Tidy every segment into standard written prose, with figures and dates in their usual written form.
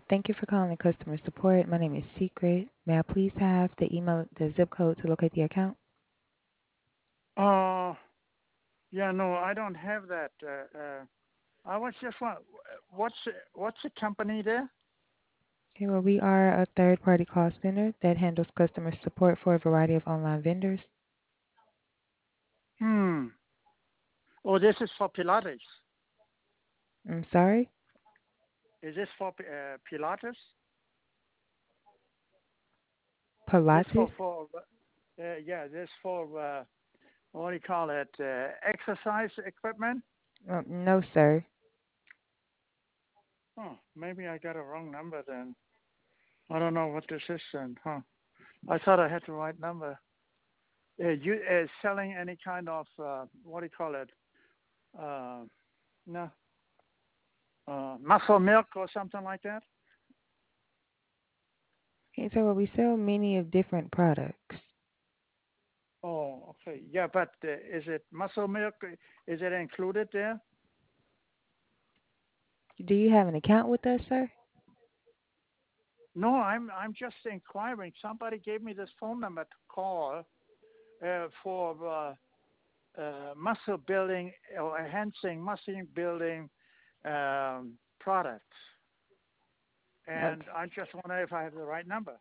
Thank you for calling customer support. My name is Secret. May I please have the zip code to locate the account? Uh, yeah, no, I don't have that. I was just what's the company there? Okay, well, we are a third-party call center that handles customer support for a variety of online vendors. Hmm. Oh, this is for Pilates. I'm sorry? Is this for Pilates? This Pilates? yeah, this for what do you call it? Exercise equipment? No, sir. Oh, maybe I got a wrong number then. I don't know what this is then, huh? I thought I had the right number. You selling any kind of what do you call it? Uh, no, muscle milk or something like that? Okay, so well, we sell many of different products. Oh, okay. Yeah, but is it muscle milk? Is it included there? Do you have an account with us, sir? No, I'm just inquiring. Somebody gave me this phone number to call for muscle building or enhancing muscle building products, and Okay. I just wonder if I have the right number.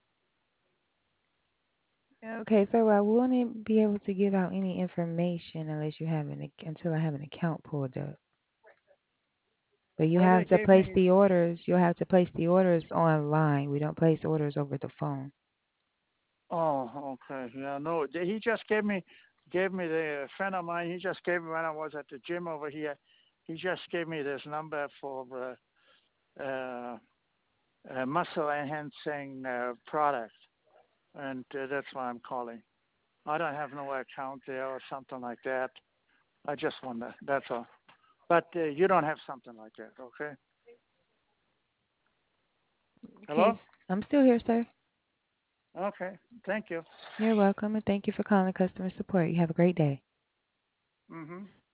Okay, so I wouldn't be able to give out any information until I have an account pulled up. But you Well, they have to gave place me. the orders. You'll have to place the orders online. We don't place orders over the phone. Oh, okay. Yeah, no. He just gave me the friend of mine. He just gave me when I was at the gym over here. He just gave me this number for muscle enhancing product, and that's why I'm calling. I don't have no account there or something like that. I just wonder. That's all. But you don't have something like that, okay? Okay, Hello? I'm still here, sir. Okay. Thank you. You're welcome, and thank you for calling customer support. You have a great day. Mhm.